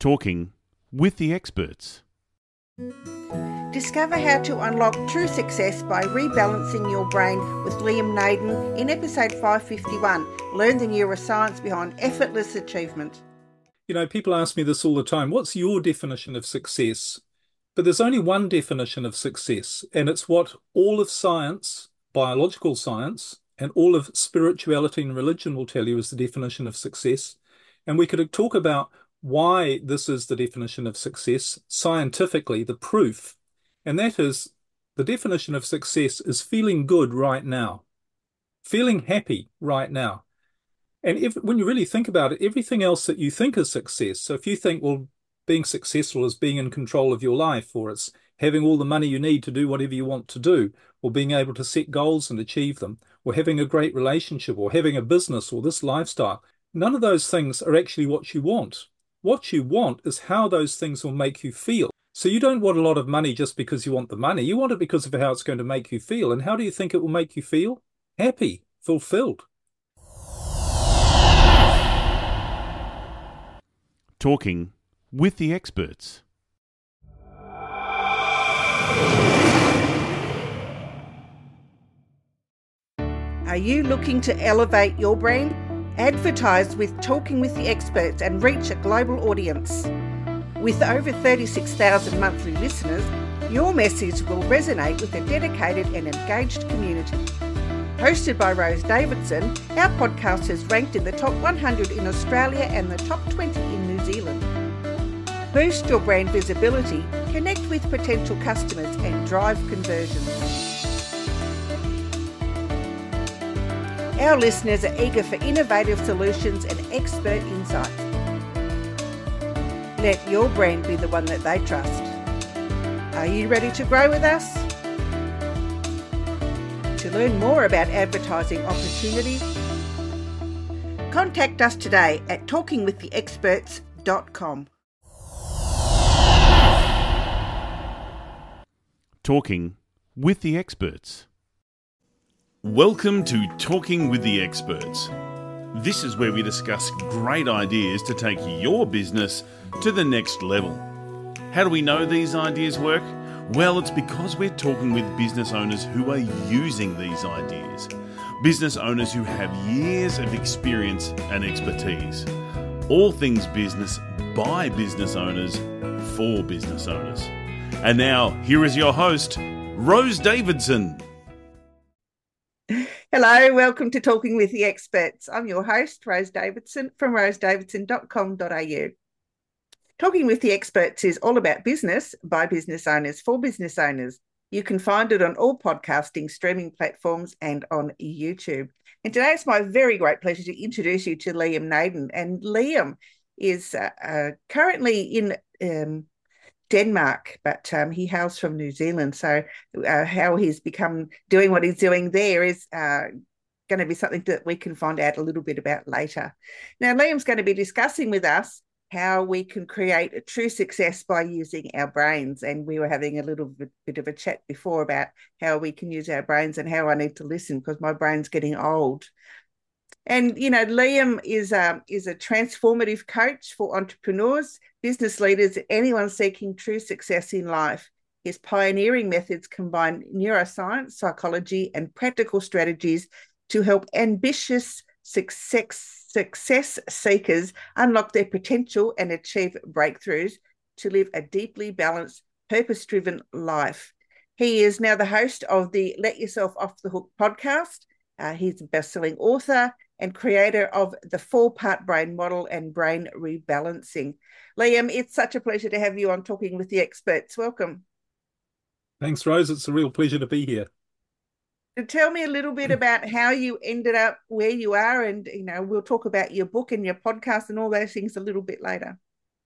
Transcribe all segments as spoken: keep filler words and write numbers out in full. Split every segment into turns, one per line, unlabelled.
Talking with the experts.
Discover how to unlock true success by rebalancing your brain with Liam Naden in episode five fifty-one. Learn the neuroscience behind effortless achievement.
You know, people ask me this all the time. What's your definition of success? But there's only one definition of success, and it's what all of science, biological science, and all of spirituality and religion will tell you is the definition of success. And we could talk about why this is the definition of success scientifically, the proof. And that is, the definition of success is feeling good right now, feeling happy right now. And if, when you really think about it, everything else that you think is success, so if you think, well, being successful is being in control of your life, or it's having all the money you need to do whatever you want to do, or being able to set goals and achieve them, or having a great relationship, or having a business, or this lifestyle, none of those things are actually what you want. What you want is how those things will make you feel. So you don't want a lot of money just because you want the money. You want it because of how it's going to make you feel. And how do you think it will make you feel? Happy, fulfilled.
Talking with the experts.
Are you looking to elevate your brand? Advertise with Talking with the Experts and reach a global audience. With over thirty-six thousand monthly listeners, your message will resonate with a dedicated and engaged community. Hosted by Rose Davidson, our podcast has ranked in the top one hundred in Australia and the top twenty in New Zealand. Boost your brand visibility, connect with potential customers and drive conversions. Our listeners are eager for innovative solutions and expert insight. Let your brand be the one that they trust. Are you ready to grow with us? To learn more about advertising opportunities, contact us today at talking with the experts dot com.
Talking with the experts. Welcome to Talking with the Experts. This is where we discuss great ideas to take your business to the next level. How do we know these ideas work? Well, it's because we're talking with business owners who are using these ideas. Business owners who have years of experience and expertise. All things business by business owners for business owners. And now, here is your host, Rose Davidson.
Hello, welcome to Talking with the Experts. I'm your host, Rose Davidson, from rose davidson dot com dot a u. Talking with the Experts is all about business by business owners for business owners. You can find it on all podcasting streaming platforms and on YouTube. And today it's my very great pleasure to introduce you to Liam Naden. And Liam is uh, uh, currently in um, Denmark, but um, he hails from New Zealand. So uh, how he's become doing what he's doing there is uh, going to be something that we can find out a little bit about later. Now, Liam's going to be discussing with us how we can create a true success by using our brains. And we were having a little bit, bit of a chat before about how we can use our brains and how I need to listen because my brain's getting old. And, you know, Liam is a, is a transformative coach for entrepreneurs, business leaders, anyone seeking true success in life. His pioneering methods combine neuroscience, psychology, and practical strategies to help ambitious success, success seekers unlock their potential and achieve breakthroughs to live a deeply balanced, purpose-driven life. He is now the host of the Let Yourself Off the Hook podcast. Uh, he's a best-selling author and creator of the four-part brain model and brain rebalancing. Liam, it's such a pleasure to have you on Talking with the Experts. Welcome.
Thanks, Rose. It's a real pleasure to be here.
Tell me a little bit about how you ended up where you are, and you know we'll talk about your book and your podcast and all those things a little bit later.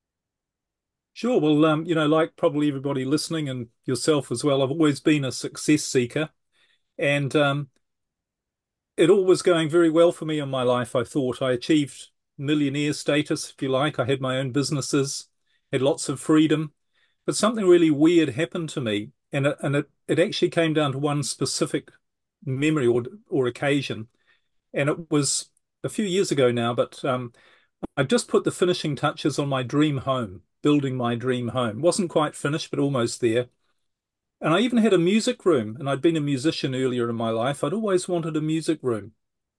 Sure. Well, um, you know, like probably everybody listening and yourself as well, I've always been a success seeker, and um, it all was going very well for me in my life. I thought I achieved millionaire status, if you like. I had my own businesses, had lots of freedom, but something really weird happened to me, and it, and it, it actually came down to one specific memory or or occasion, and it was a few years ago now, but um, I just put the finishing touches on my dream home. building my dream home. Wasn't quite finished, but almost there. And I even had a music room, and I'd been a musician earlier in my life. I'd always wanted a music room.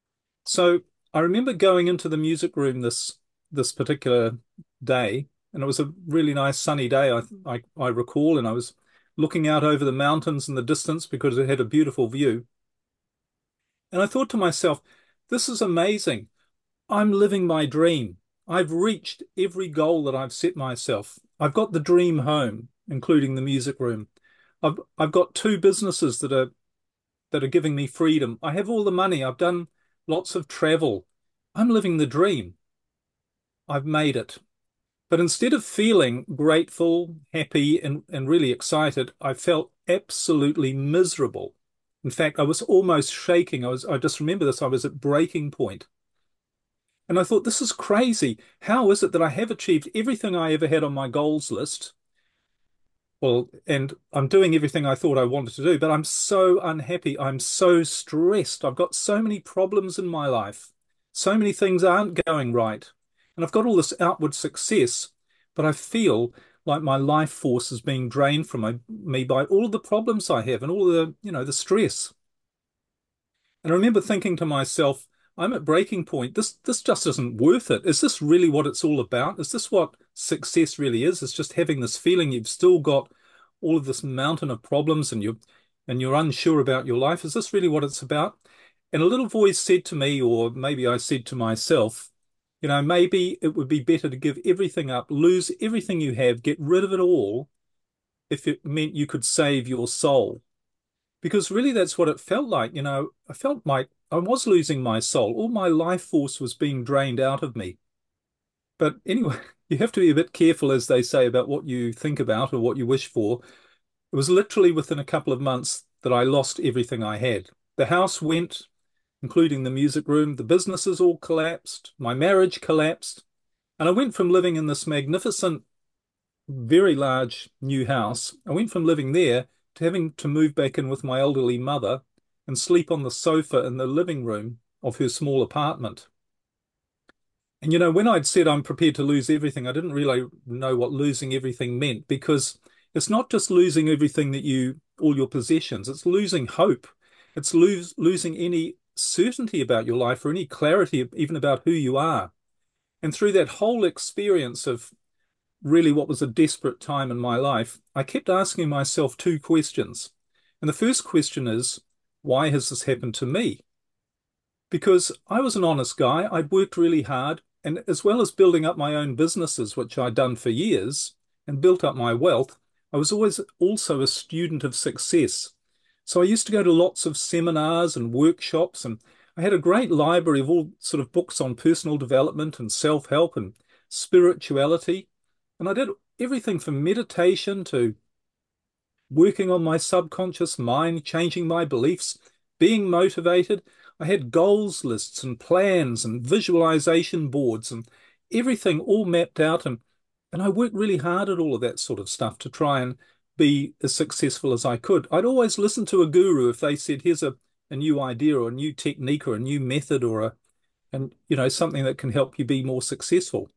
So I remember going into the music room this this particular day, and it was a really nice sunny day, I, I, I recall, and I was looking out over the mountains in the distance because it had a beautiful view. And I thought to myself, this is amazing. I'm living my dream. I've reached every goal that I've set myself. I've got the dream home, including the music room. I've I've got two businesses that are that are giving me freedom. I have all the money. I've done lots of travel. I'm living the dream. I've made it. But instead of feeling grateful, happy, and, and really excited, I felt absolutely miserable. In fact, I was almost shaking. I was, I just remember this, I was at breaking point. And I thought, this is crazy. How is it that I have achieved everything I ever had on my goals list? Well, and I'm doing everything I thought I wanted to do, but I'm so unhappy. I'm so stressed. I've got so many problems in my life. So many things aren't going right. And I've got all this outward success, but I feel like my life force is being drained from my, me by all of the problems I have and all the, you know, the stress. And I remember thinking to myself, I'm at breaking point. This this just isn't worth it. Is this really what it's all about? Is this what success really is? It's just having this feeling you've still got all of this mountain of problems and you're and you're unsure about your life. Is this really what it's about? And a little voice said to me, or maybe I said to myself, you know, maybe it would be better to give everything up, lose everything you have, get rid of it all, if it meant you could save your soul. Because really that's what it felt like. You know, I felt like I was losing my soul. All my life force was being drained out of me. But anyway, you have to be a bit careful, as they say, about what you think about or what you wish for. It was literally within a couple of months that I lost everything I had. The house went, including the music room. The businesses all collapsed. My marriage collapsed. And I went from living in this magnificent, very large new house. I went from living there to having to move back in with my elderly mother and sleep on the sofa in the living room of her small apartment. And, you know, when I'd said I'm prepared to lose everything, I didn't really know what losing everything meant, because it's not just losing everything that you, all your possessions, it's losing hope. It's lose, losing any certainty about your life or any clarity even about who you are. And through that whole experience of really what was a desperate time in my life, I kept asking myself two questions. And the first question is, why has this happened to me? Because I was an honest guy. I'd worked really hard. And as well as building up my own businesses, which I'd done for years, and built up my wealth, I was always also a student of success. So I used to go to lots of seminars and workshops, and I had a great library of all sort of books on personal development and self-help and spirituality. And I did everything from meditation to working on my subconscious mind, changing my beliefs, being motivated. I had goals lists and plans and visualization boards and everything all mapped out. And, and I worked really hard at all of that sort of stuff to try and be as successful as I could. I'd always listen to a guru if they said, here's a, a new idea or a new technique or a new method or a, and, you know, something that can help you be more successful.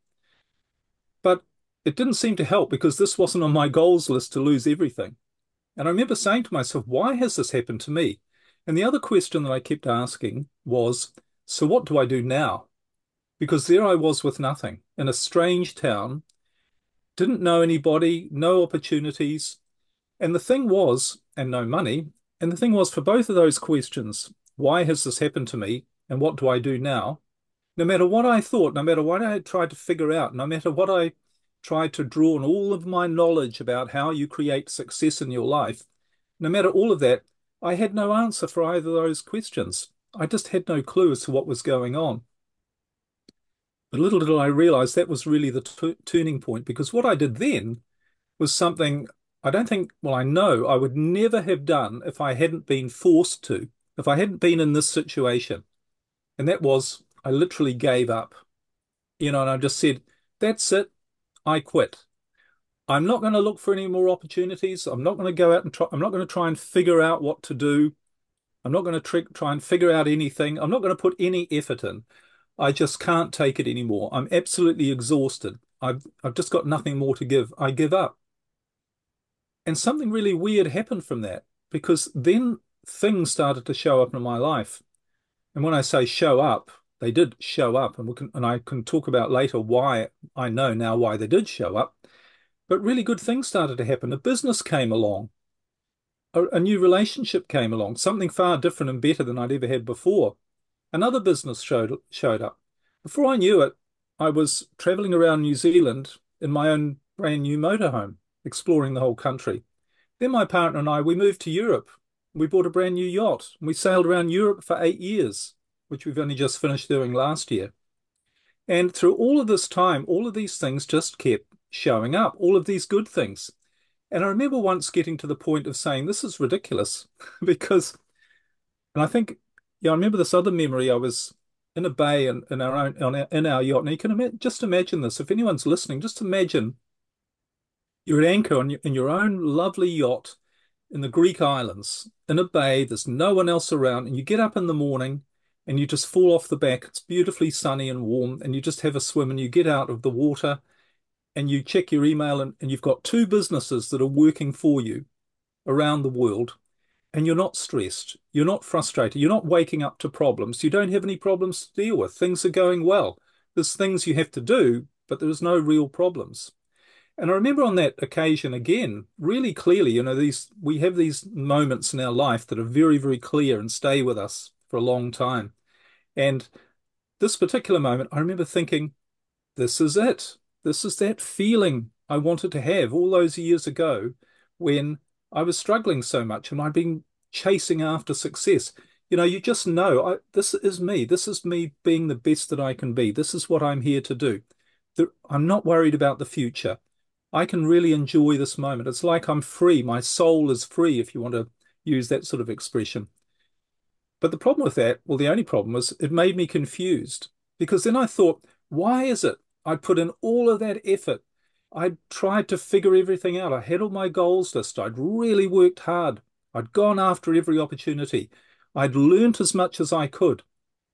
But it didn't seem to help, because this wasn't on my goals list to lose everything. And I remember saying to myself, why has this happened to me? And the other question that I kept asking was, so what do I do now? Because there I was with nothing in a strange town, didn't know anybody, no opportunities. And the thing was, and no money. And the thing was, for both of those questions, why has this happened to me? And what do I do now? No matter what I thought, no matter what I had tried to figure out, no matter what I tried to draw on all of my knowledge about how you create success in your life, no matter all of that, I had no answer for either of those questions. I just had no clue as to what was going on. But little did I realize that was really the turning point, because what I did then was something I don't think, well, I know I would never have done if I hadn't been forced to, if I hadn't been in this situation. And that was, I literally gave up, you know, and I just said, that's it. I quit. I'm not going to look for any more opportunities. I'm not going to go out and try. I'm not going to try and figure out what to do. I'm not going to try and figure out anything. I'm not going to put any effort in. I just can't take it anymore. I'm absolutely exhausted. I've I've just got nothing more to give. I give up. And something really weird happened from that because then things started to show up in my life. And when I say show up, they did show up, and we can, and I can talk about later why I know now why they did show up. But really good things started to happen. A business came along, a, a new relationship came along, something far different and better than I'd ever had before. Another business showed showed up. Before I knew it, I was traveling around New Zealand in my own brand new motorhome, exploring the whole country. Then my partner and I, we moved to Europe. We bought a brand new yacht. We sailed around Europe for eight years, which we've only just finished doing last year. And through all of this time, all of these things just kept showing up, all of these good things. And I remember once getting to the point of saying, this is ridiculous because, and I think, yeah, I remember this other memory. I was in a bay in, in our own, on our, in our yacht. And you can ima just imagine this. If anyone's listening, just imagine you're at anchor on your, in your own lovely yacht in the Greek islands, in a bay, there's no one else around, and you get up in the morning and you just fall off the back. It's beautifully sunny and warm, and you just have a swim and you get out of the water and you check your email, and, and you've got two businesses that are working for you around the world, and you're not stressed, you're not frustrated, you're not waking up to problems, you don't have any problems to deal with. Things are going well. There's things you have to do, but there's no real problems. And I remember on that occasion again, really clearly, you know, these we have these moments in our life that are very, very clear and stay with us for a long time. And this particular moment, I remember thinking, this is it. This is that feeling I wanted to have all those years ago when I was struggling so much and I'd been chasing after success. You know, you just know, I, this is me. This is me being the best that I can be. This is what I'm here to do. I'm not worried about the future. I can really enjoy this moment. It's like I'm free. My soul is free, if you want to use that sort of expression. But the problem with that, well, the only problem was it made me confused, because then I thought, why is it I put in all of that effort? I tried to figure everything out. I had all my goals listed. I'd really worked hard. I'd gone after every opportunity. I'd learnt as much as I could.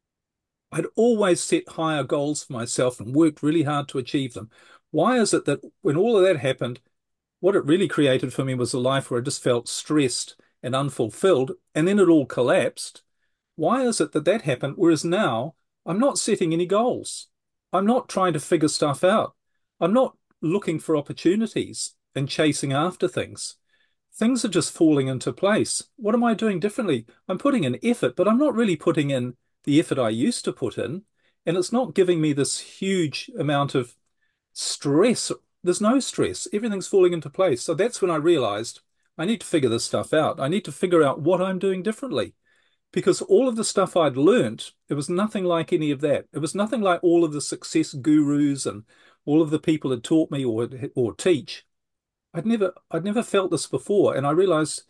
I'd always set higher goals for myself and worked really hard to achieve them. Why is it that when all of that happened, what it really created for me was a life where I just felt stressed and unfulfilled, and then it all collapsed? Why is it that that happened, whereas now I'm not setting any goals? I'm not trying to figure stuff out. I'm not looking for opportunities and chasing after things. Things are just falling into place. What am I doing differently? I'm putting in effort, but I'm not really putting in the effort I used to put in, and it's not giving me this huge amount of stress. There's no stress. Everything's falling into place. So that's when I realized I need to figure this stuff out. I need to figure out what I'm doing differently, because all of the stuff I'd learnt, it was nothing like any of that. It was nothing like all of the success gurus and all of the people had taught me or or teach. I'd never I'd never felt this before, and I realized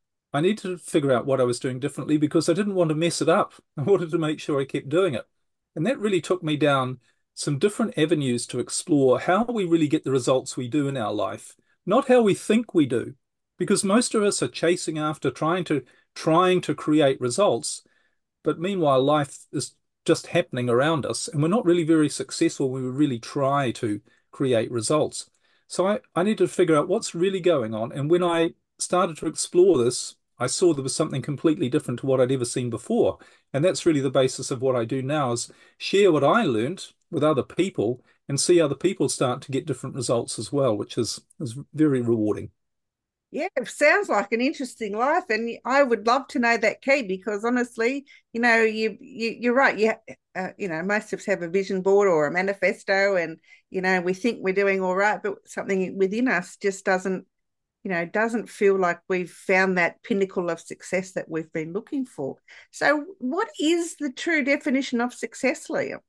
I needed to figure out what I was doing differently because I didn't want to mess it up. I wanted to make sure I kept doing it. And that really took me down some different avenues to explore how we really get the results we do in our life, not how we think we do, because most of us are chasing after trying to trying to create results, but meanwhile life is just happening around us and we're not really very successful when we really try to create results. So I, I need to figure out what's really going on. And when I started to explore this, I saw there was something completely different to what I'd ever seen before. And that's really the basis of what I do now, is share what I learned with other people and see other people start to get different results as well, which is, is very rewarding.
Yeah, it sounds like an interesting life, and I would love to know that key, because honestly, you know, you, you you're right. You uh, you know, most of us have a vision board or a manifesto, and you know, we think we're doing all right, but something within us just doesn't, you know, doesn't feel like we've found that pinnacle of success that we've been looking for. So, what is the true definition of success, Liam?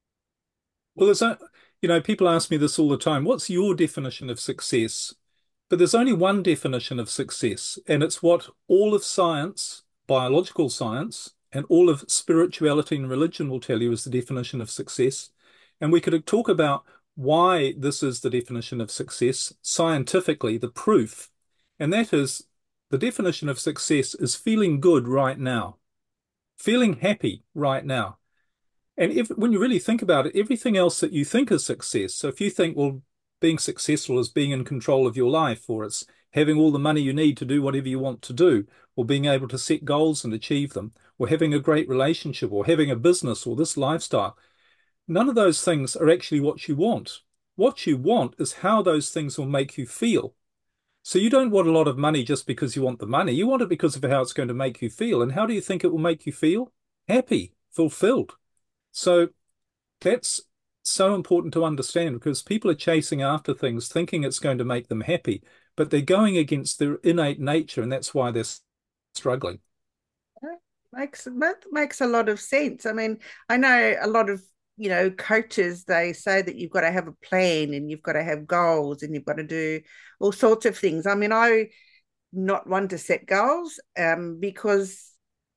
Well, there's a, you know, people ask me this all the time. What's your definition of success? But there's only one definition of success, and it's what all of science, biological science, and all of spirituality and religion will tell you is the definition of success. And we could talk about why this is the definition of success scientifically, the proof, and that is the definition of success is feeling good right now, feeling happy right now. And if when you really think about it, everything else that you think is success. So if you think, well, being successful is being in control of your life, or it's having all the money you need to do whatever you want to do, or being able to set goals and achieve them, or having a great relationship, or having a business, or this lifestyle, none of those things are actually what you want. What you want is how those things will make you feel. So you don't want a lot of money just because you want the money. You want it because of how it's going to make you feel. And how do you think it will make you feel? Happy, fulfilled. So that's so important to understand, because people are chasing after things thinking it's going to make them happy, but they're going against their innate nature, and that's why they're struggling.
That makes that makes a lot of sense. I mean, I know a lot of, you know, coaches, they say that you've got to have a plan and you've got to have goals and you've got to do all sorts of things. I mean, I not one to set goals um, because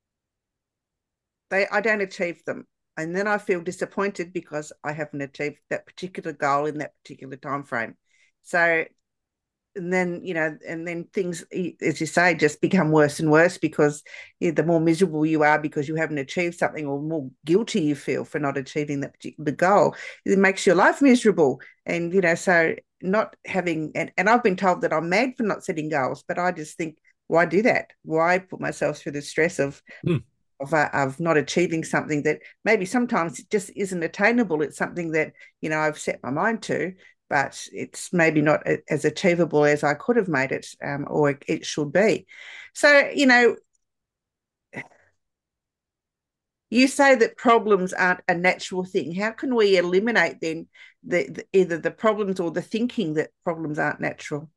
they I don't achieve them. And then I feel disappointed because I haven't achieved that particular goal in that particular time frame. So, and then, you know, and then things, as you say, just become worse and worse, because you know, the more miserable you are because you haven't achieved something, or more guilty you feel for not achieving that particular goal, it makes your life miserable. And, you know, so not having, and, and I've been told that I'm mad for not setting goals, but I just think, why do that? Why put myself through the stress of,
Mm.
of, uh, of not achieving something that maybe sometimes it just isn't attainable? It's something that, you know, I've set my mind to, but it's maybe not as achievable as I could have made it, um, or it should be. So, you know, you say that problems aren't a natural thing. How can we eliminate then the, the either the problems or the thinking that problems aren't natural?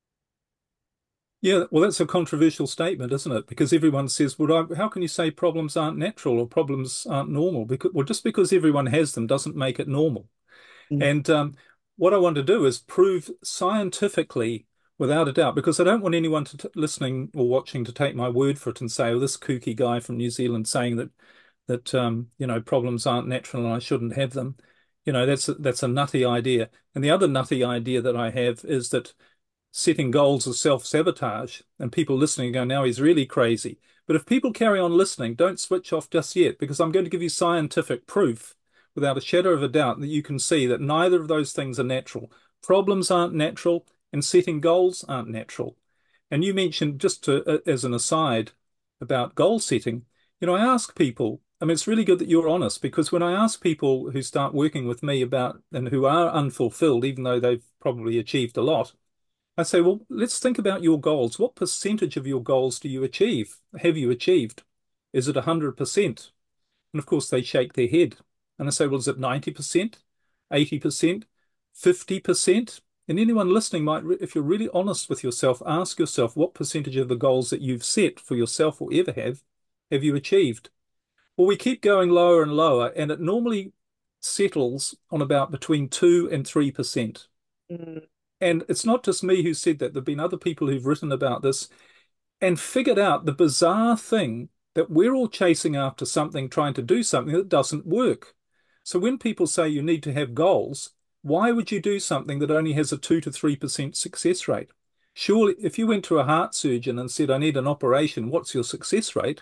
Yeah, well, that's a controversial statement, isn't it? Because everyone says, well, I, how can you say problems aren't natural or problems aren't normal? Because, well, just because everyone has them doesn't make it normal.
Mm.
And um, what I want to do is prove scientifically, without a doubt, because I don't want anyone to t listening or watching to take my word for it and say, oh, this kooky guy from New Zealand saying that that um, you know, problems aren't natural and I shouldn't have them. You know, that's a, that's a nutty idea. And the other nutty idea that I have is that setting goals is self-sabotage, and people listening go, now he's really crazy. But if people carry on listening, don't switch off just yet, because I'm going to give you scientific proof without a shadow of a doubt that you can see that neither of those things are natural. Problems aren't natural, and setting goals aren't natural. And you mentioned, just to, uh, as an aside, about goal setting, you know, I ask people, I mean, it's really good that you're honest, because when I ask people who start working with me about, and who are unfulfilled, even though they've probably achieved a lot, I say, well, let's think about your goals. What percentage of your goals do you achieve? Have you achieved? Is it one hundred percent? And of course, they shake their head. And I say, well, is it ninety percent, eighty percent, fifty percent? And anyone listening might, if you're really honest with yourself, ask yourself what percentage of the goals that you've set for yourself or ever have, have you achieved? Well, we keep going lower and lower, and it normally settles on about between two and three percent.
Mm.
And it's not just me who said that. There have been other people who've written about this and figured out the bizarre thing that we're all chasing after something, trying to do something that doesn't work. So when people say you need to have goals, why would you do something that only has a two to three percent success rate? Surely, if you went to a heart surgeon and said, I need an operation, what's your success rate?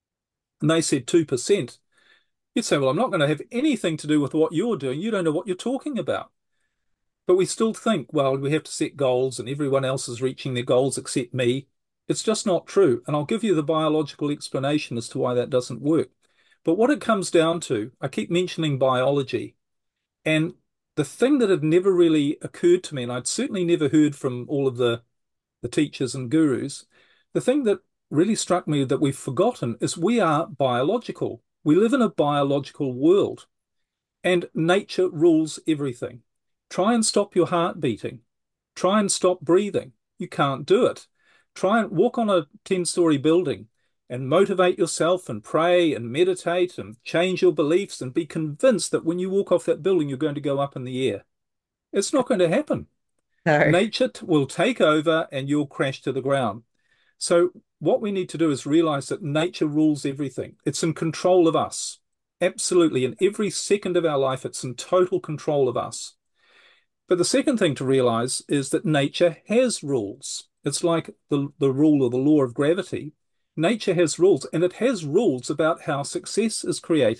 And they said two percent. You'd say, well, I'm not going to have anything to do with what you're doing. You don't know what you're talking about. But we still think, well, we have to set goals and everyone else is reaching their goals except me. It's just not true. And I'll give you the biological explanation as to why that doesn't work. But what it comes down to, I keep mentioning biology. And the thing that had never really occurred to me, and I'd certainly never heard from all of the, the teachers and gurus, the thing that really struck me that we've forgotten is we are biological. We live in a biological world, and nature rules everything. Try and stop your heart beating. Try and stop breathing. You can't do it. Try and walk on a ten-story building and motivate yourself and pray and meditate and change your beliefs and be convinced that when you walk off that building, you're going to go up in the air. It's not going to happen.
No.
Nature will take over and you'll crash to the ground. So what we need to do is realize that nature rules everything. It's in control of us. Absolutely. In every second of our life, it's in total control of us. But the second thing to realize is that nature has rules. It's like the, the rule or the law of gravity. Nature has rules, and it has rules about how success is created.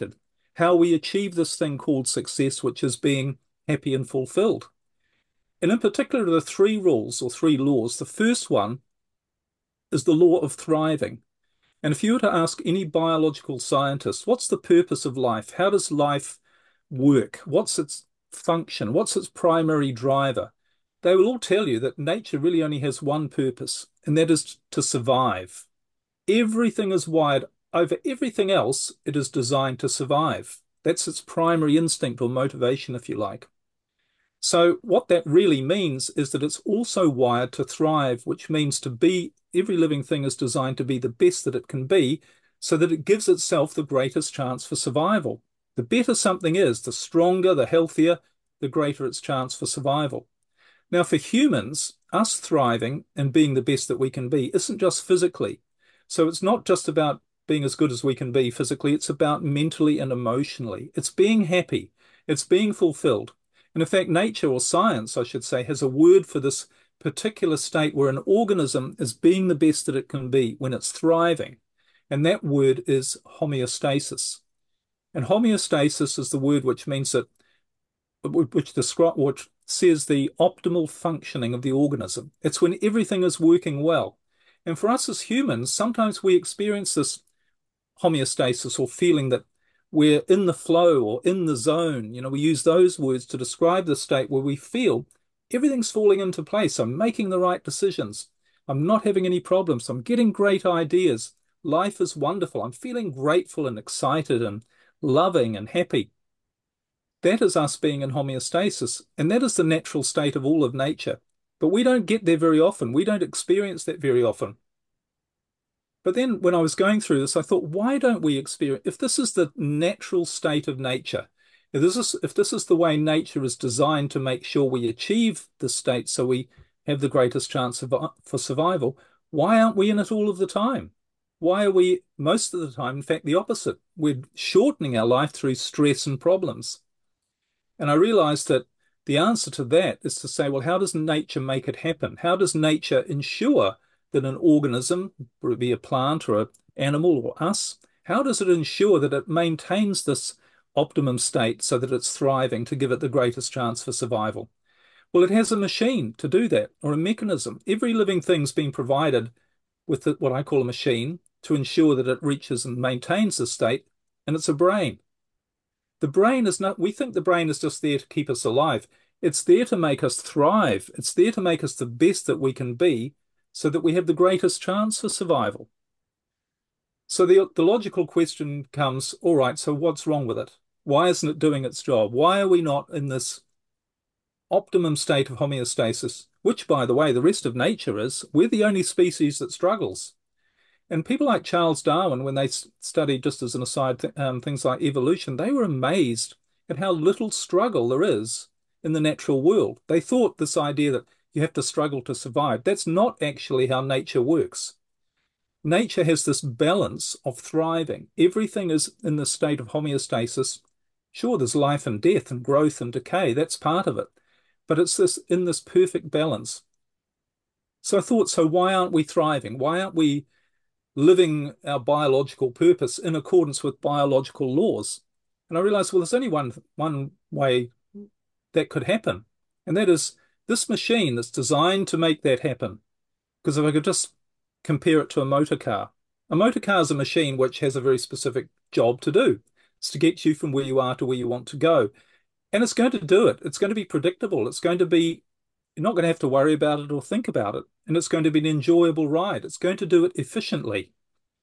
how we achieve this thing called success, which is being happy and fulfilled. And in particular, the three rules or three laws. The first one is the law of thriving. And if you were to ask any biological scientist, what's the purpose of life? How does life work? What's its function? What's its primary driver? They will all tell you that nature really only has one purpose, and that is to survive. Everything is wired over everything else. It is designed to survive. That's its primary instinct or motivation, if you like. So what that really means is that it's also wired to thrive, which means to be, every living thing is designed to be the best that it can be so that it gives itself the greatest chance for survival. The better something is, the stronger, the healthier, the greater its chance for survival. Now, for humans, us thriving and being the best that we can be isn't just physically. So it's not just about being as good as we can be physically, it's about mentally and emotionally. It's being happy, it's being fulfilled. And in fact, nature, or science, I should say, has a word for this particular state where an organism is being the best that it can be when it's thriving. And that word is homeostasis. And homeostasis is the word which means that, which describes, which says the optimal functioning of the organism. It's when everything is working well. And for us as humans, sometimes we experience this homeostasis or feeling that we're in the flow or in the zone. You know, we use those words to describe the state where we feel everything's falling into place. I'm making the right decisions. I'm not having any problems. I'm getting great ideas. Life is wonderful. I'm feeling grateful and excited and loving and happy. That is us being in homeostasis, and that is the natural state of all of nature. But we don't get there very often. We don't experience that very often. But then when I was going through this, I thought, why don't we experience, if this is the natural state of nature, if this is, if this is the way nature is designed to make sure we achieve the state so we have the greatest chance of, for survival, why aren't we in it all of the time? Why are we, most of the time, in fact, the opposite? We're shortening our life through stress and problems. And I realized that the answer to that is to say, well, how does nature make it happen? How does nature ensure that an organism, whether it be a plant or an animal or us, how does it ensure that it maintains this optimum state so that it's thriving to give it the greatest chance for survival? Well, it has a machine to do that, or a mechanism. Every living thing's been provided with what I call a machine to ensure that it reaches and maintains the state, and it's a brain. The brain is not, we think the brain is just there to keep us alive. It's there to make us thrive. It's there to make us the best that we can be so that we have the greatest chance for survival. So the, the logical question comes, all right, so what's wrong with it? Why isn't it doing its job? Why are we not in this optimum state of homeostasis, which, by the way, the rest of nature is? We're the only species that struggles. And people like Charles Darwin, when they studied, just as an aside, th um, things like evolution, they were amazed at how little struggle there is in the natural world. They thought this idea that you have to struggle to survive, that's not actually how nature works. Nature has this balance of thriving. Everything is in the state of homeostasis. Sure, there's life and death and growth and decay, that's part of it. But it's this in this perfect balance. So I thought, so why aren't we thriving? Why aren't we living our biological purpose in accordance with biological laws? And I realized, well, there's only one, one way that could happen. And that is this machine that's designed to make that happen. Because if I could just compare it to a motor car, a motor car is a machine which has a very specific job to do. It's to get you from where you are to where you want to go. And it's going to do it. It's going to be predictable. It's going to be, you're not going to have to worry about it or think about it. And it's going to be an enjoyable ride. It's going to do it efficiently.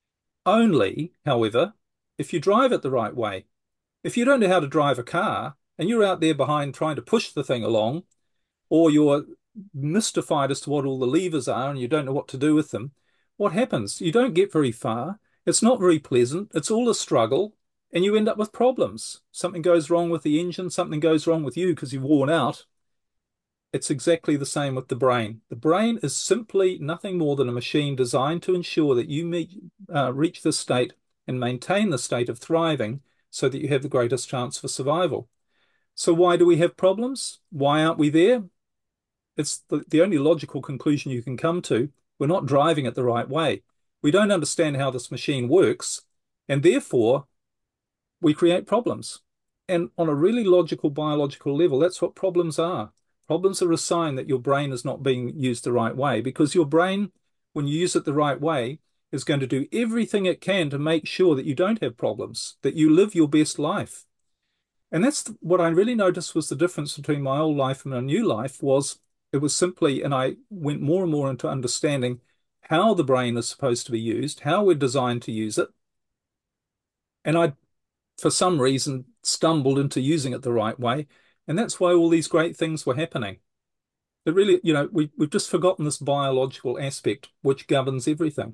Only, however, if you drive it the right way. If you don't know how to drive a car and you're out there behind trying to push the thing along, or you're mystified as to what all the levers are and you don't know what to do with them, what happens? You don't get very far. It's not very pleasant. It's all a struggle, and you end up with problems. Something goes wrong with the engine, something goes wrong with you because you've worn out. It's exactly the same with the brain. The brain is simply nothing more than a machine designed to ensure that you meet, uh, reach this state and maintain the state of thriving so that you have the greatest chance for survival. So why do we have problems? Why aren't we there? It's the, the only logical conclusion you can come to. We're not driving it the right way. We don't understand how this machine works, and therefore we create problems. And on a really logical biological level, that's what problems are. Problems are a sign that your brain is not being used the right way, because your brain, when you use it the right way, is going to do everything it can to make sure that you don't have problems, that you live your best life. And that's what I really noticed was the difference between my old life and my new life was it was simply, and I went more and more into understanding how the brain is supposed to be used, how we're designed to use it. And I, for some reason, stumbled into using it the right way. And that's why all these great things were happening. It really, you know, we, we've just forgotten this biological aspect which governs everything.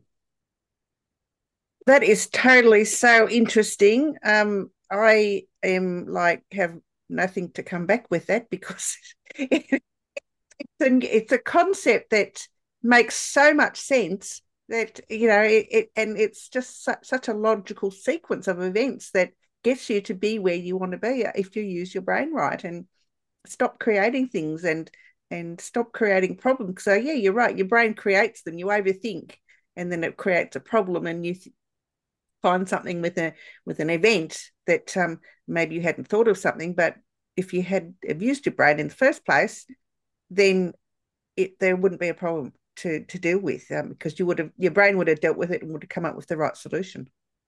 That is totally so interesting. Um, I am like, have nothing to come back with that because it, it's, a, it's a concept that makes so much sense that, you know, it, it and it's just su such a logical sequence of events that gets you to be where you want to be if you use your brain right and stop creating things and and stop creating problems. So yeah, you're right. Your brain creates them. You overthink, and then it creates a problem, and you find something with a with an event that um, maybe you hadn't thought of something, but if you had used your brain in the first place, then it there wouldn't be a problem to to deal with um, because you would have your brain would have dealt with it and would have come up with the right solution.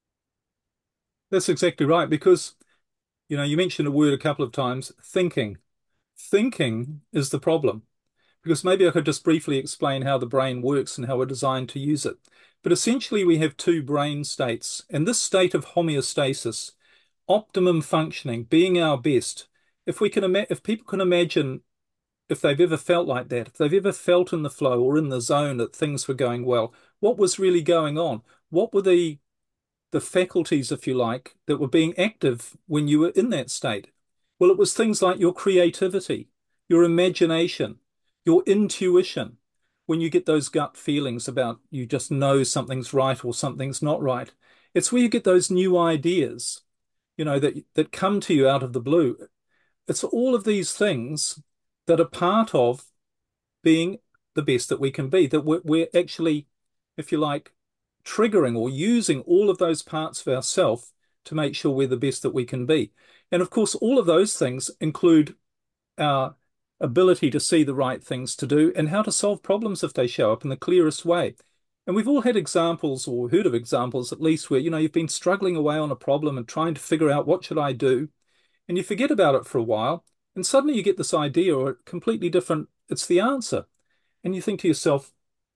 That's exactly right, because you know you mentioned a word a couple of times, thinking. Thinking is the problem, because maybe I could just briefly explain how the brain works and how we're designed to use it. But essentially, we have two brain states, and this state of homeostasis, optimum functioning, being our best. If we can, ima if people can imagine, if they've ever felt like that, if they've ever felt in the flow or in the zone that things were going well, what was really going on? What were the the faculties, if you like, that were being active when you were in that state? Well, it was things like your creativity, your imagination, your intuition. When you get those gut feelings about you just know something's right or something's not right, it's where you get those new ideas, you know, that that come to you out of the blue. It's all of these things that are part of being the best that we can be, that we're, we're actually, if you like, triggering or using all of those parts of ourselves to make sure we're the best that we can be. And of course, all of those things include our ability to see the right things to do and how to solve problems if they show up in the clearest way. And we've all had examples or heard of examples at least where, you know, you've been struggling away on a problem and trying to figure out what should I do, and you forget about it for a while, and suddenly you get this idea or a completely different, it's the answer. And you think to yourself,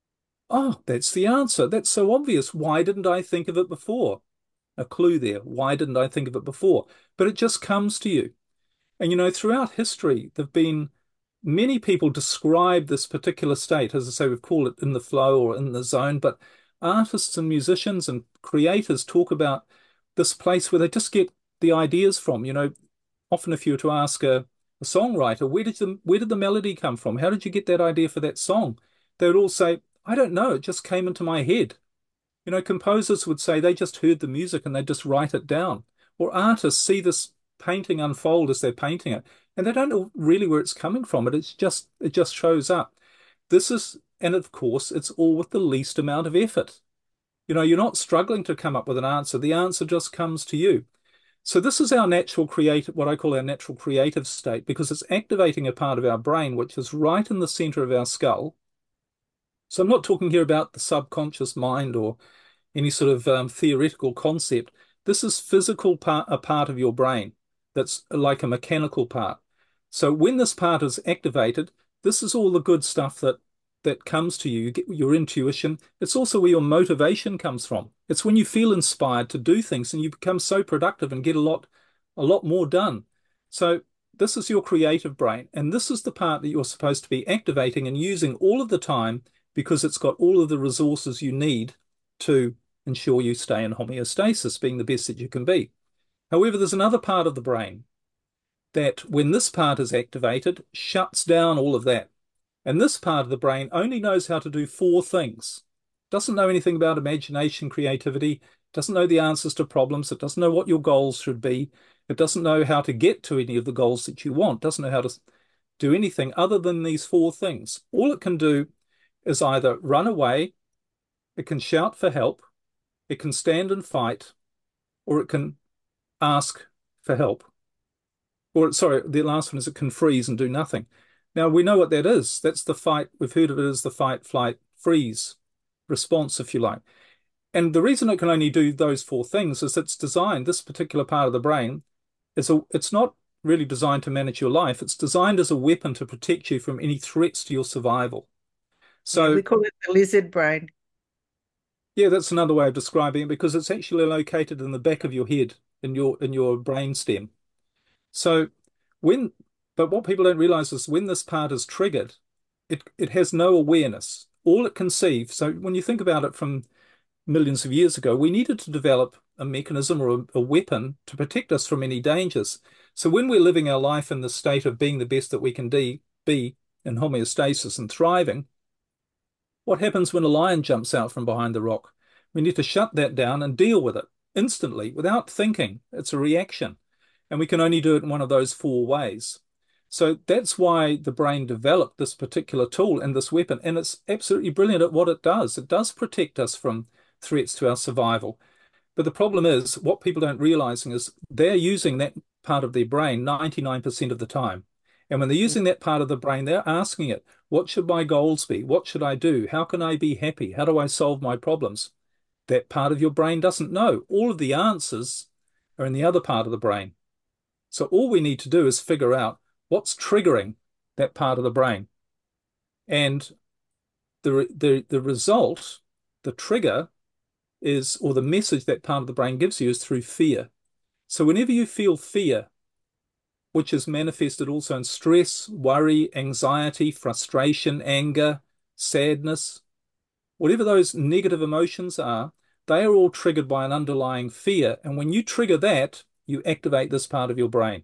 oh, that's the answer. That's so obvious. Why didn't I think of it before? A clue there. Why didn't I think of it before? But it just comes to you. And, you know, throughout history, there've been many people describe this particular state. As I say, we've called it in the flow or in the zone, but artists and musicians and creators talk about this place where they just get the ideas from. You know, often if you were to ask a, a songwriter, where did the, where did the melody come from? How did you get that idea for that song? They would all say, I don't know, it just came into my head. You know, composers would say they just heard the music and they just write it down. Or artists see this painting unfold as they're painting it, and they don't know really where it's coming from. But it's just it just shows up. This is, and of course, it's all with the least amount of effort. You know, you're not struggling to come up with an answer. The answer just comes to you. So this is our natural creative, what I call our natural creative state, because it's activating a part of our brain which is right in the center of our skull. So I'm not talking here about the subconscious mind or any sort of um, theoretical concept. This is physical part, a part of your brain that's like a mechanical part. So when this part is activated, this is all the good stuff that that comes to you. You get your intuition. It's also where your motivation comes from. It's when you feel inspired to do things and you become so productive and get a lot, a lot more done. So this is your creative brain, and this is the part that you're supposed to be activating and using all of the time, because it's got all of the resources you need to ensure you stay in homeostasis, being the best that you can be. However, there's another part of the brain that, when this part is activated, shuts down all of that. And this part of the brain only knows how to do four things. Doesn't know anything about imagination, creativity, doesn't know the answers to problems, it doesn't know what your goals should be, it doesn't know how to get to any of the goals that you want, doesn't know how to do anything other than these four things. All it can do is either run away, it can shout for help, it can stand and fight, or it can ask for help. Or, sorry, the last one is it can freeze and do nothing. Now, we know what that is. That's the fight. We've heard of it as the fight, flight, freeze response, if you like. And the reason it can only do those four things is it's designed, this particular part of the brain, is a, it's not really designed to manage your life. It's designed as a weapon to protect you from any threats to your survival. So
yeah, we call it the lizard brain.
Yeah, that's another way of describing it, because it's actually located in the back of your head, in your in your brain stem. So when, but what people don't realize is when this part is triggered, it it has no awareness. All it can see. So when you think about it from millions of years ago, we needed to develop a mechanism or a, a weapon to protect us from any dangers. So when we're living our life in the state of being the best that we can de, be in homeostasis and thriving, what happens when a lion jumps out from behind the rock? We need to shut that down and deal with it instantly without thinking. It's a reaction. And we can only do it in one of those four ways. So that's why the brain developed this particular tool and this weapon. And it's absolutely brilliant at what it does. It does protect us from threats to our survival. But the problem is, what people don't realize is they're using that part of their brain ninety-nine percent of the time. And when they're using that part of the brain, they're asking it, what should my goals be? What should I do? How can I be happy? How do I solve my problems? That part of your brain doesn't know. All of the answers are in the other part of the brain. So all we need to do is figure out what's triggering that part of the brain. And the, the, the result, the trigger is, or the message that part of the brain gives you is through fear. So whenever you feel fear, which is manifested also in stress, worry, anxiety, frustration, anger, sadness, whatever those negative emotions are, they are all triggered by an underlying fear. And when you trigger that, you activate this part of your brain.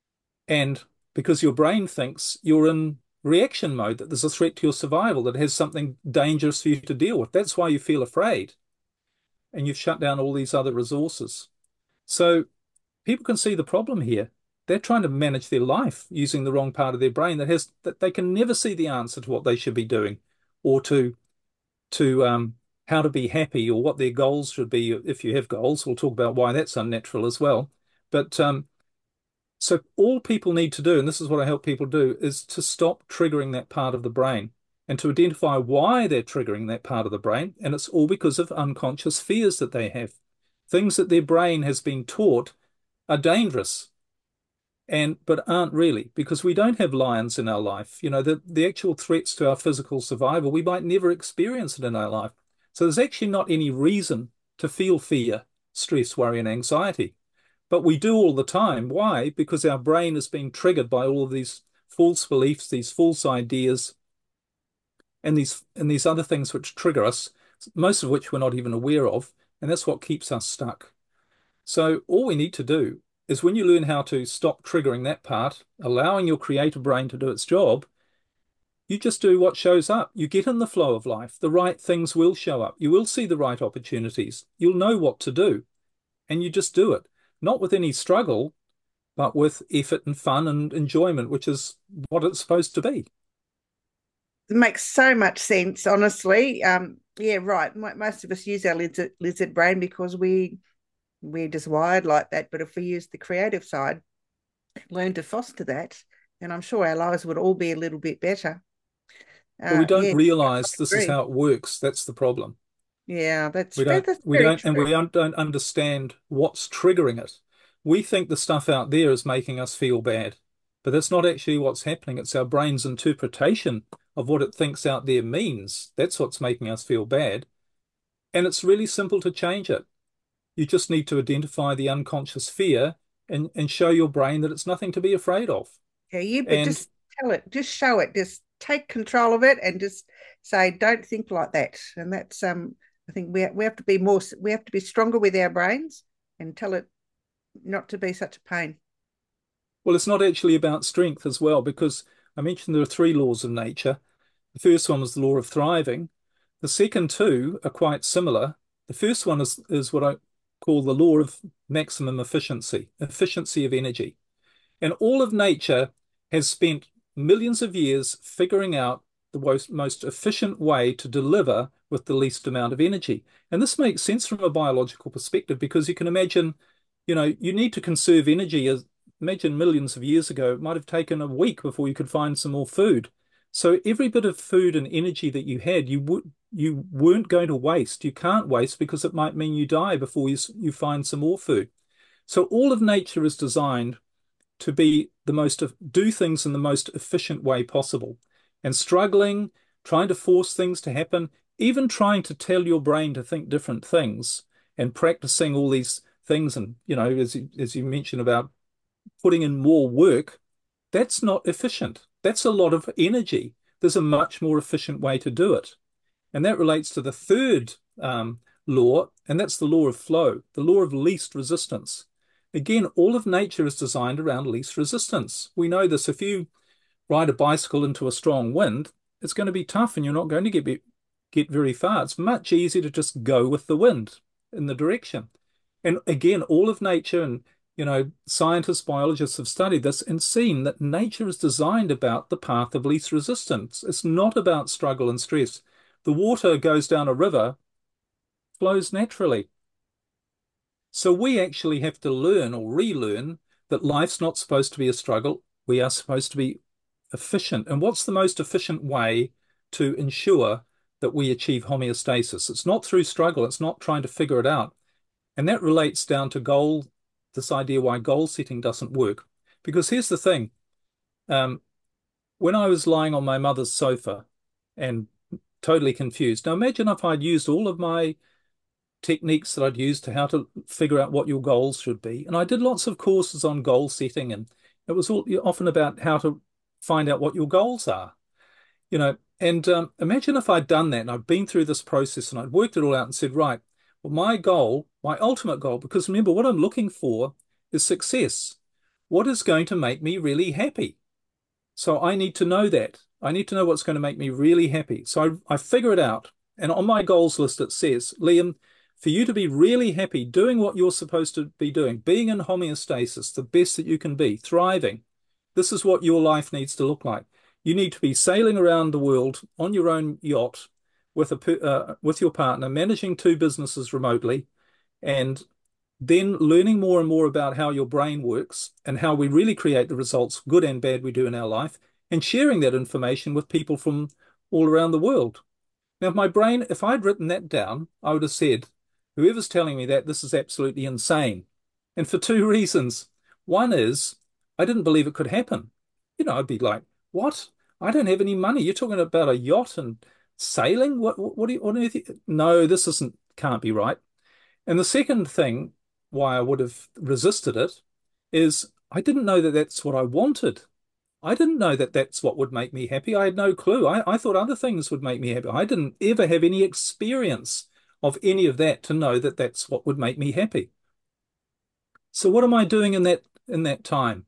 And because your brain thinks you're in reaction mode, that there's a threat to your survival, that has something dangerous for you to deal with. That's why you feel afraid. And you've shut down all these other resources. So people can see the problem here. They're trying to manage their life using the wrong part of their brain that has that they can never see the answer to what they should be doing, or to to um, how to be happy, or what their goals should be if you have goals. We'll talk about why that's unnatural as well. But um, so all people need to do, and this is what I help people do, is to stop triggering that part of the brain and to identify why they're triggering that part of the brain. And it's all because of unconscious fears that they have. Things that their brain has been taught are dangerous, and but aren't really, because we don't have lions in our life. You know, the, the actual threats to our physical survival, we might never experience it in our life. So there's actually not any reason to feel fear, stress, worry, and anxiety. But we do all the time. Why? Because our brain is being triggered by all of these false beliefs, these false ideas, and these and these other things which trigger us, most of which we're not even aware of, and that's what keeps us stuck. So all we need to do is, when you learn how to stop triggering that part, allowing your creative brain to do its job, you just do what shows up. You get in the flow of life. The right things will show up. You will see the right opportunities. You'll know what to do, and you just do it. Not with any struggle, but with effort and fun and enjoyment, which is what it's supposed to be.
It makes so much sense, honestly. Um, yeah, right. Most of us use our lizard, lizard brain because we, we're just wired like that. But if we use the creative side, learn to foster that, and I'm sure our lives would all be a little bit better.
But we don't
uh, yeah,
realize this is how it works. That's the problem.
Yeah, that's
we don't
that's
we
very
don't
true.
and we don't, don't understand what's triggering it. We think the stuff out there is making us feel bad, but that's not actually what's happening. It's our brain's interpretation of what it thinks out there means. That's what's making us feel bad. And it's really simple to change it. You just need to identify the unconscious fear and, and show your brain that it's nothing to be afraid of.
Yeah, you but
And
just tell it, just show it, just take control of it, and just say, don't think like that. And that's um I think we we have to be more we have to be stronger with our brains and tell it not to be such a pain.
Well, it's not actually about strength as well, because I mentioned there are three laws of nature. The first one was the law of thriving. The second two are quite similar. The first one is, is what I call the law of maximum efficiency, efficiency of energy. And all of nature has spent millions of years figuring out the most, most efficient way to deliver with the least amount of energy. And this makes sense from a biological perspective, because you can imagine, You know, you need to conserve energy. As imagine millions of years ago, it might have taken a week before you could find some more food. So every bit of food and energy that you had, you would you weren't going to waste. You can't waste because it might mean you die before you you find some more food. So all of nature is designed to be the most do things in the most efficient way possible. And struggling, trying to force things to happen, even trying to tell your brain to think different things and practicing all these things, and you know, as you, as you mentioned about putting in more work, that's not efficient. That's a lot of energy. There's a much more efficient way to do it. And that relates to the third um, law, and that's the law of flow, the law of least resistance. Again, all of nature is designed around least resistance. We know this. If you ride a bicycle into a strong wind, it's going to be tough and you're not going to get, get very far. It's much easier to just go with the wind in the direction. And again, all of nature, and you know, scientists, biologists have studied this and seen that nature is designed about the path of least resistance. It's not about struggle and stress. The water goes down a river, flows naturally. So we actually have to learn or relearn that life's not supposed to be a struggle. We are supposed to be efficient. And what's the most efficient way to ensure that we achieve homeostasis? It's not through struggle. It's not trying to figure it out. And that relates down to goal, this idea why goal setting doesn't work. Because here's the thing. Um, when I was lying on my mother's sofa and totally confused. Now imagine if I'd used all of my techniques that I'd used to how to figure out what your goals should be. And I did lots of courses on goal setting, and it was all, often about how to find out what your goals are. You know, and um, imagine if I'd done that and I'd been through this process and I'd worked it all out and said, right, well, my goal, my ultimate goal, because remember, what I'm looking for is success. What is going to make me really happy? So I need to know that. I need to know what's going to make me really happy. So I, I figure it out. And on my goals list, it says, Liam, for you to be really happy doing what you're supposed to be doing, being in homeostasis, the best that you can be, thriving, this is what your life needs to look like. You need to be sailing around the world on your own yacht with a uh, with your partner, managing two businesses remotely, and then learning more and more about how your brain works and how we really create the results, good and bad, we do in our life, and sharing that information with people from all around the world. Now, if my brain, if I'd written that down, I would have said, whoever's telling me that, this is absolutely insane. And for two reasons. One is, I didn't believe it could happen. You know, I'd be like, what? I don't have any money. You're talking about a yacht and sailing? What, what, what do you, what do you think? No, this isn't, can't be right. And the second thing why I would have resisted it is I didn't know that that's what I wanted. I didn't know that that's what would make me happy. I had no clue. I, I thought other things would make me happy. I didn't ever have any experience of any of that to know that that's what would make me happy. So what am I doing in that in that time?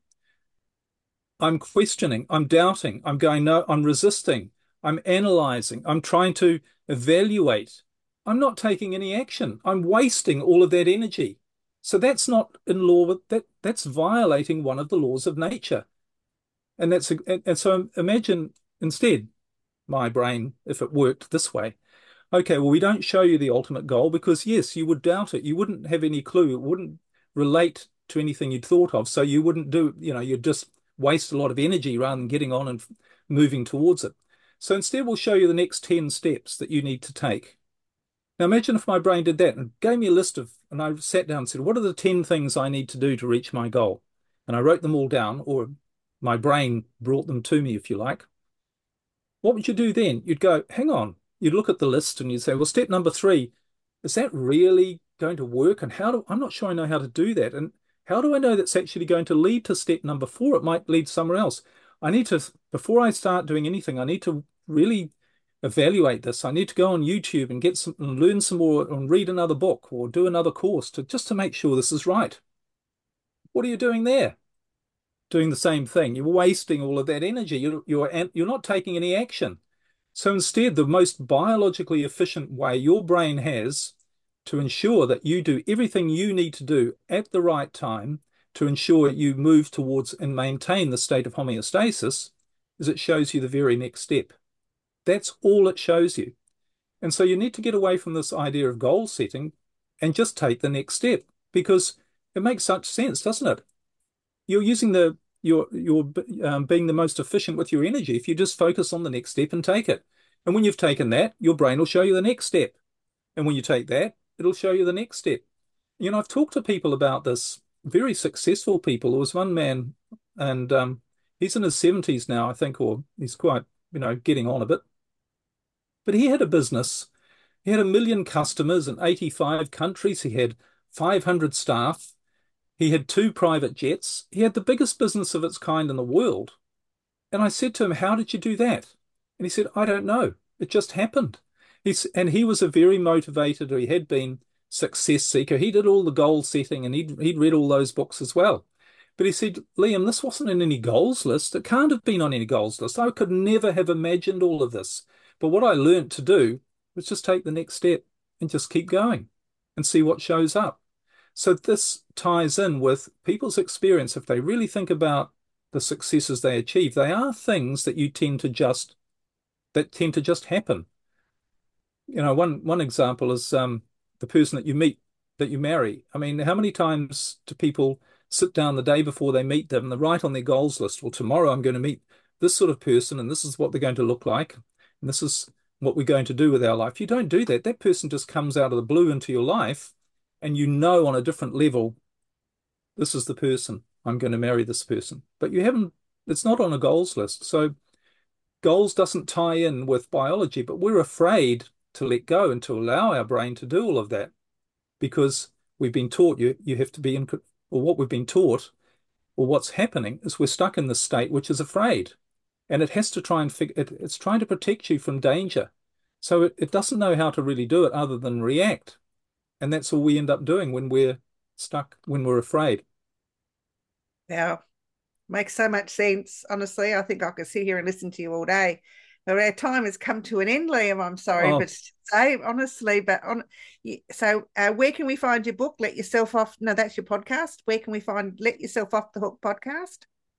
I'm questioning, I'm doubting, I'm going, no, I'm resisting, I'm analyzing, I'm trying to evaluate. I'm not taking any action. I'm wasting all of that energy. So that's not in law, that that's violating one of the laws of nature. And that's and so imagine instead my brain, if it worked this way. Okay, well, we don't show you the ultimate goal because, yes, you would doubt it. You wouldn't have any clue. It wouldn't relate to anything you'd thought of. So you wouldn't do, you know, you'd just waste a lot of energy rather than getting on and moving towards it. So instead, we'll show you the next ten steps that you need to take. Now, imagine if my brain did that and gave me a list of, and I sat down and said, what are the ten things I need to do to reach my goal? And I wrote them all down, or my brain brought them to me, if you like. What would you do then? You'd go, hang on. You'd look at the list and you'd say, well, step number three, is that really going to work? And how do, I'm not sure I know how to do that. And how do I know that's actually going to lead to step number four? It might lead somewhere else. I need to, before I start doing anything, I need to really evaluate this. I need to go on YouTube and get some, and learn some more and read another book or do another course to just to make sure this is right. What are you doing there? Doing the same thing. You're wasting all of that energy. You're, you're, you're not taking any action. So instead, the most biologically efficient way your brain has to ensure that you do everything you need to do at the right time to ensure you move towards and maintain the state of homeostasis is it shows you the very next step. That's all it shows you. And so you need to get away from this idea of goal setting and just take the next step, because It makes such sense, doesn't it? You're using the you're you're um, being the most efficient with your energy if you just focus on the next step and take it. And when you've taken that, your brain will show you the next step. And when you take that, it'll show you the next step. You know, I've talked to people about this, very successful people. There was one man, and um, he's in his seventies now, I think, or he's quite, you know, getting on a bit. But he had a business. He had a million customers in eighty-five countries. He had five hundred staff. He had two private jets. He had the biggest business of its kind in the world. And I said to him, how did you do that? And he said, I don't know. It just happened. He's, and he was a very motivated, or he had been, success seeker. He did all the goal setting, and he'd, he'd read all those books as well. But he said, Liam, this wasn't in any goals list. It can't have been on any goals list. I could never have imagined all of this. But what I learned to do was just take the next step and just keep going and see what shows up. So this ties in with people's experience. If they really think about the successes they achieve, they are things that you tend to just, that tend to just happen. You know, one, one example is um, the person that you meet, that you marry. I mean, how many times do people sit down the day before they meet them and they write on their goals list, well, tomorrow I'm going to meet this sort of person, and this is what they're going to look like, and this is what we're going to do with our life. You don't do that. That person just comes out of the blue into your life, and you know on a different level, this is the person. I'm going to marry this person. But you haven't, it's not on a goals list. So goals doesn't tie in with biology, but we're afraid to let go and to allow our brain to do all of that, because we've been taught you you have to be in, or what we've been taught, or what's happening is we're stuck in this state which is afraid, and it has to try and figure it, it's trying to protect you from danger. So it, it doesn't know how to really do it other than react. And that's all we end up doing when we're stuck, when we're afraid.
Yeah, makes so much sense. Honestly, I think I could sit here and listen to you all day. But our time has come to an end, Liam. I'm sorry,
Oh.
but say honestly, but on. So, uh, where can we find your book? Let Yourself Off. No, that's your podcast. Where can we find Let Yourself Off the Hook podcast?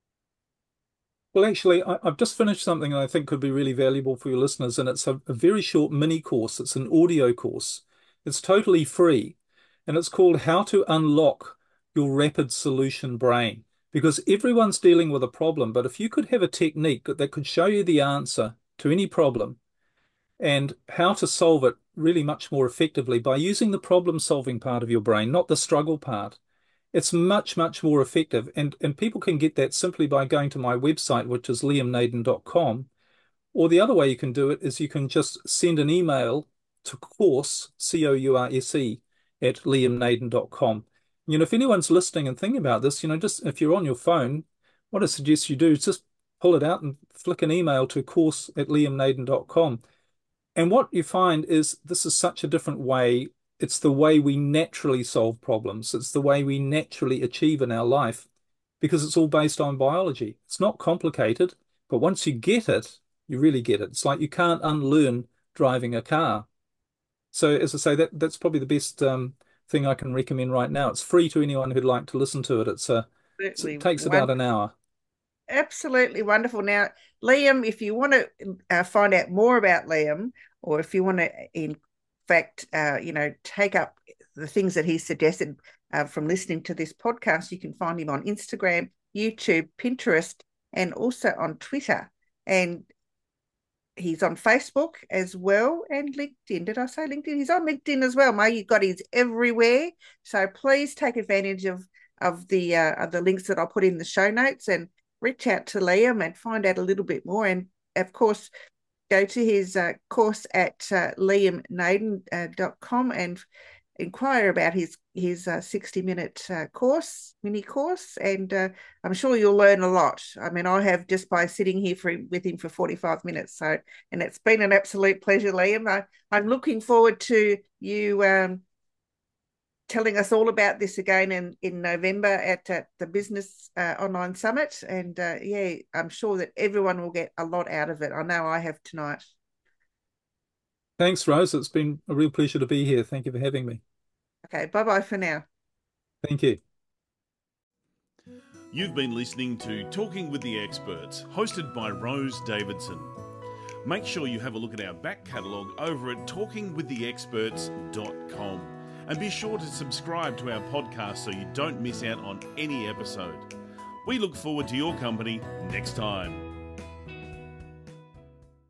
Well, actually, I, I've just finished something that I think could be really valuable for your listeners, and it's a, a very short mini course. It's an audio course. It's totally free, and it's called How to Unlock Your Rapid Solution Brain. Because everyone's dealing with a problem, but if you could have a technique that could show you the answer to any problem and how to solve it really much more effectively by using the problem-solving part of your brain, not the struggle part, it's much, much more effective. And, and people can get that simply by going to my website, which is liam naden dot com. Or the other way you can do it is you can just send an email to course, C O U R S E, at liam naden dot com. You know, if anyone's listening and thinking about this, you know, just if you're on your phone, what I suggest you do is just pull it out and flick an email to course at liam naden dot com. And what you find is this is such a different way. It's the way we naturally solve problems. It's the way we naturally achieve in our life, because it's all based on biology. It's not complicated, but once you get it, you really get it. It's like you can't unlearn driving a car. So as I say, that that's probably the best um, thing I can recommend right now. It's free to anyone who'd like to listen to it. It's a, it's, it takes about an hour.
Absolutely wonderful. Now, Liam, if you want to uh, find out more about Liam, or if you want to, in fact, uh, you know, take up the things that he suggested uh, from listening to this podcast, you can find him on Instagram, YouTube, Pinterest, and also on Twitter. And he's on Facebook as well, and LinkedIn. Did I say LinkedIn? He's on LinkedIn as well. My God, he's everywhere. So please take advantage of of the uh, of the links that I'll put in the show notes, and reach out to Liam and find out a little bit more. And of course, go to his uh, course at uh, liam naden dot com and inquire about his his uh, sixty minute uh, course, mini course, and uh, I'm sure you'll learn a lot. I mean, I have just by sitting here for with him for forty-five minutes. So, and it's been an absolute pleasure, Liam. I, I'm looking forward to you um, telling us all about this again in, in November at, at the Business uh, Online Summit. And uh, yeah, I'm sure that everyone will get a lot out of it. I know I have tonight.
Thanks, Rose. It's been a real pleasure to be here. Thank you for having me.
Okay, bye-bye for now.
Thank you.
You've been listening to Talking with the Experts, hosted by Rose Davidson. Make sure you have a look at our back catalogue over at talking with the experts dot com. And be sure to subscribe to our podcast so you don't miss out on any episode. We look forward to your company next time.